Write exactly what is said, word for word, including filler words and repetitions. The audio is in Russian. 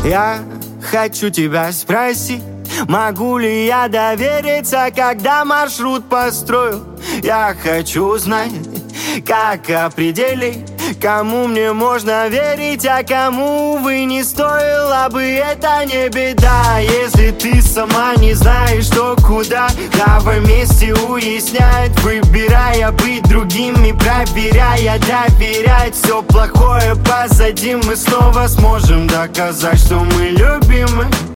Я хочу тебя спросить, могу ли я довериться, когда маршрут построю? Я хочу знать, как определить, кому мне можно верить, а кому, увы, не стоило бы. Это не беда, если ты сама не знаешь, что куда. Давай вместе уяснять, выбирая быть другими, проверяя, доверять. Все плохое позади, мы снова сможем доказать, что мы любимы.